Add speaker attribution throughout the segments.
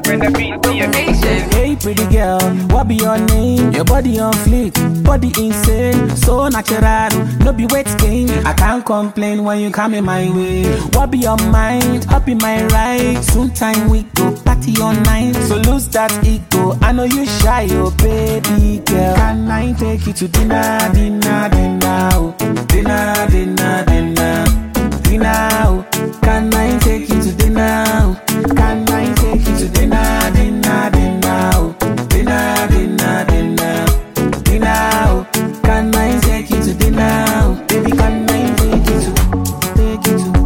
Speaker 1: bring the beat to your nation.
Speaker 2: Hey pretty girl, what be your name? Your body on fleek, body insane, so natural, no be wet skin. I can't complain when you come in my way. What be your mind? Up in my right. Soon time we go party all night, so lose that ego. I know you shy, oh baby girl. Can I take you to dinner, dinner, dinner, oh. Dinner, dinner, dinner, dinner, oh. Can I take you to dinner? Oh. Can I take you to dinner, dinner, dinner, oh. Dinner, dinner, dinner, dinner, oh. Can I take you to dinner? Oh. Baby, can I take you to, take you to?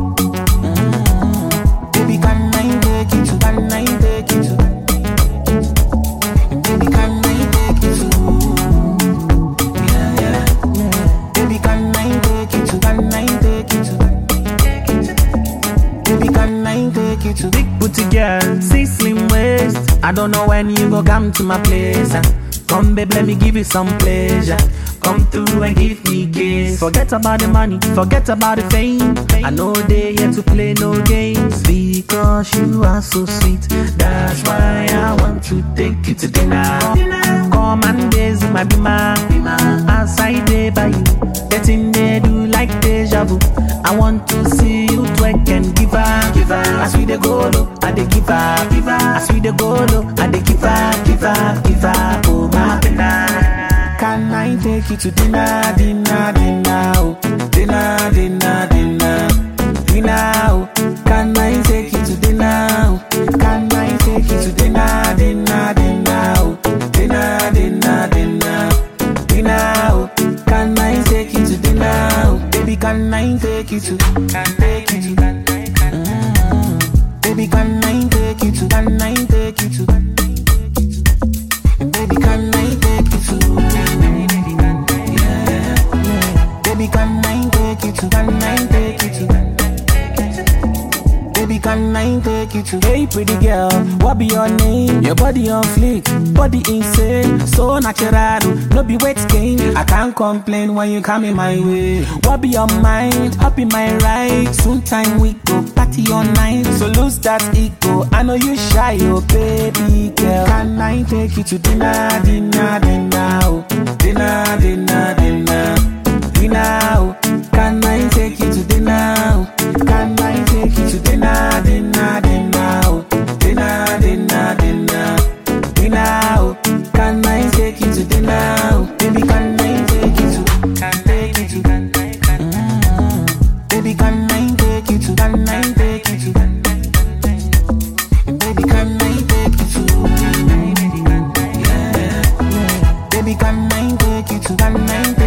Speaker 2: Baby, can I take you to, can I take you to? Baby, can I take you to? Yeah, yeah. Baby, can I take you to, can I take you to? Baby, can I take you to? Big booty girl, see slim waist. I don't know when you go come to my place. Come babe, let me give you some pleasure. Come through and give me kiss. Forget about the money, forget about the fame. I know they here to play no games. Because you are so sweet, that's why I want to take you to dinner. Come and days my bima, outside day by you. That in they do like deja vu. I want to see you twerk and give her, give her. As we dey go low, I dey give her, give her. As we dey go low, I dey give her, give her, give her. Oh my banana. Can I take you to dinner, dinner, dinner, oh. Dinner, dinner, dinner, dinner, oh. Can I take you to dinner, oh. Can I take you to dinner, dinner, dinner, oh. Dinner, dinner, dinner, dinner, oh. Can I take you to dinner, oh. Baby, can I take you to, take you to, baby, can I take you to, can I take you to? Baby, can I take you to? Baby, can I take you to? Can I take you to? Baby, can I take you to? Hey, pretty girl, what be your name? Your body on fleek, body insane, so natural, no be wet skin. I can't complain when you come in my way. What be your mind? Up in my right. Soon time we go party all night, so lose that ego. I know you shy, oh baby girl. Can I take you to dinner, dinner, dinner, oh. Dinner, dinner, dinner, dinner, oh. Can I take you to dinner? Oh. Can I take you to dinner, dinner, dinner, oh. Dinner, dinner, dinner, dinner, oh. Can I take you to dinner? Oh. Baby, can I take you to? Can I take you to? Baby, can I take you to? Can I take you to? Baby, can I take you to? Yeah. Baby, can I take you to? Can I take you to?